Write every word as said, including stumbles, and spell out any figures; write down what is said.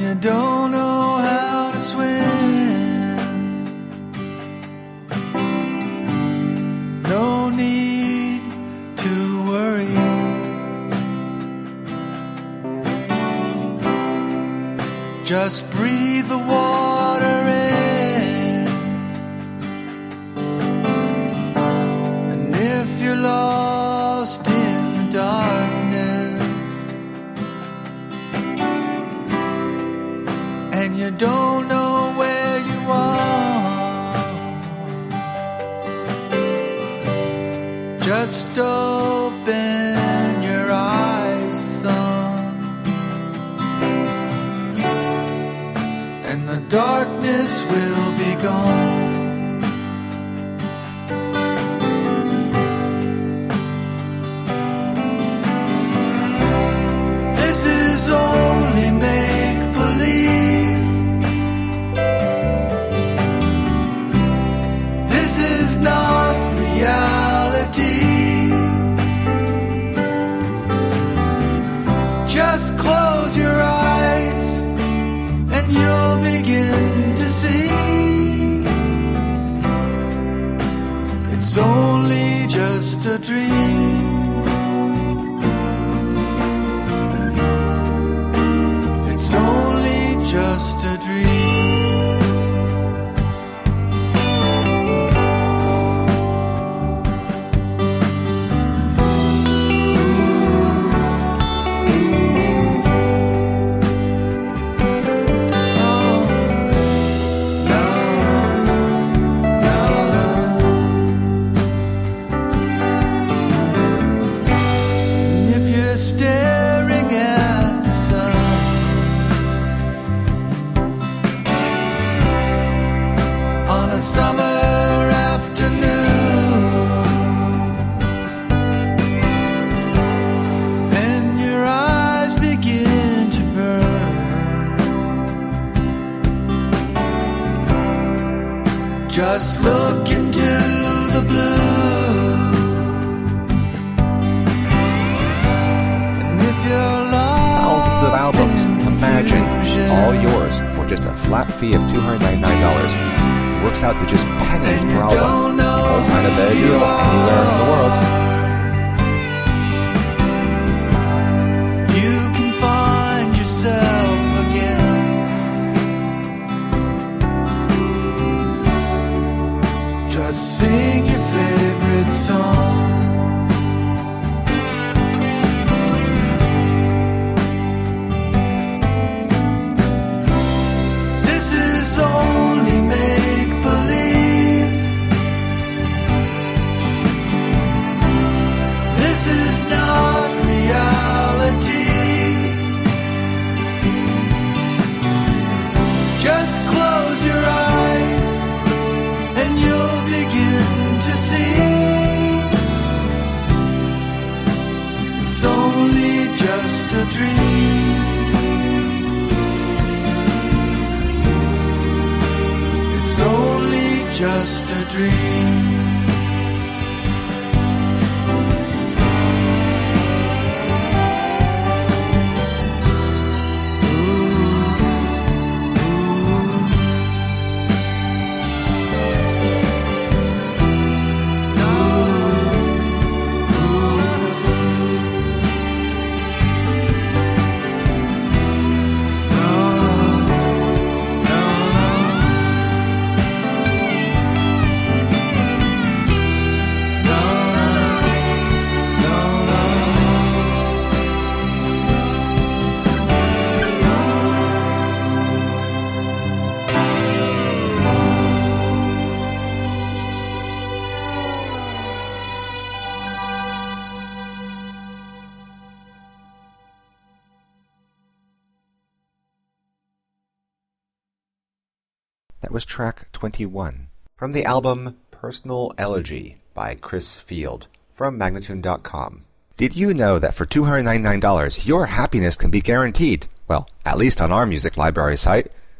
you don't know how to swim, no need to worry. Just breathe the water in, and if you're lost in the darkness and you don't know where you are, just open your eyes, son, and the darkness will be gone. This is only make-believe. This is not reality. Just close your eyes and you'll begin to see. It's only just a dream. It's only just a dream. Staring at the sun, on a summer afternoon, and your eyes begin to burn, just look into the blue. Thousands of albums, imagine, all yours for just a flat fee of two hundred ninety-nine dollars. Works out to just pennies per album. You won't find a better deal anywhere in the world. You can find yourself again. Just sing your favorite song. Only make-believe. This is not reality. Just close your eyes and you'll begin to see. It's only just a dream. It's only just a dream. That was track twenty-one from the album Personal Elegy by Chris Field from Magnatune dot com. Did you know that for two hundred ninety-nine dollars your happiness can be guaranteed? Well, at least on our music library site.